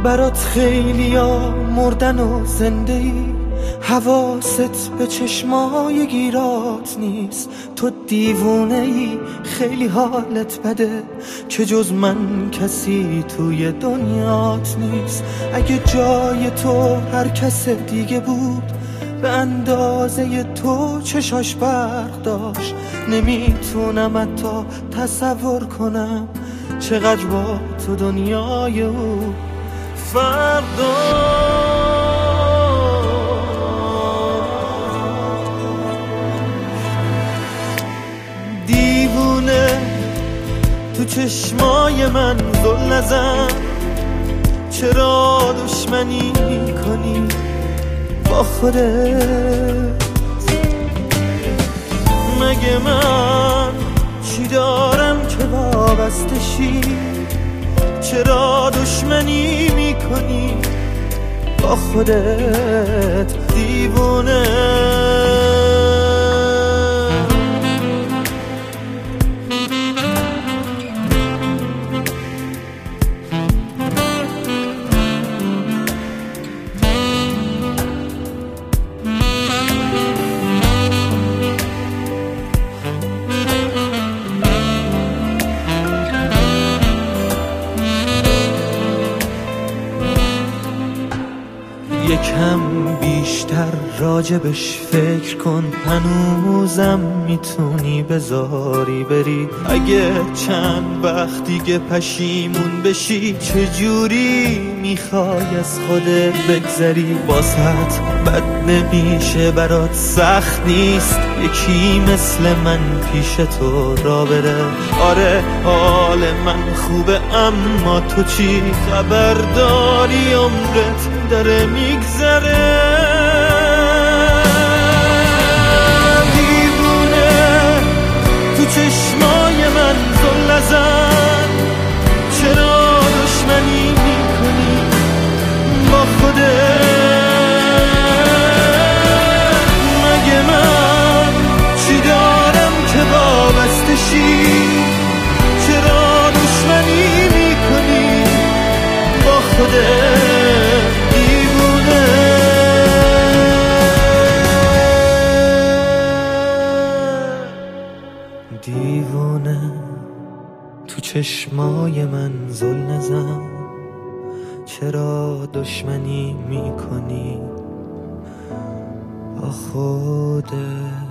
برات خیلیا مردن و زنده ای، حواست به چشمای گیرات نیست. تو دیوونه ای، خیلی حالت بده که جز من کسی توی دنیات نیست. اگه جای تو هر کس دیگه بود به اندازه تو چشاش برق داشت، نمیتونم حتی تصور کنم چقدر با تو دنیای او فرق داشت. دیوونه تو چشمای من زل نزن، چرا دشمنی میکنی با خودت؟ مگه من چی دارم که وابسته شی؟ چرا دشمنی میکنی با خودت دیوونه؟ یکم بیشتر راجبش فکر کن، هنوزم میتونی بذاری بری. اگه چند وقت دیگه پشیمون بشی، چجوری میخوای از خودت بگذری؟ واسط بد نمیشه، برات سخت نیست یکی مثل من پیش تو را بره. آره حال من خوبه، اما تو چی خبرداری؟ عمرت داره میگذره. دیوونه تو چشمای من زل نزن، چرا دشمنی میکنی با خودت؟ مگه من چی دارم که وابسته شی؟ چرا دشمنی میکنی با خودت؟ دیوونه تو چشمای من زل نزن، چرا دشمنی میکنی با خودت؟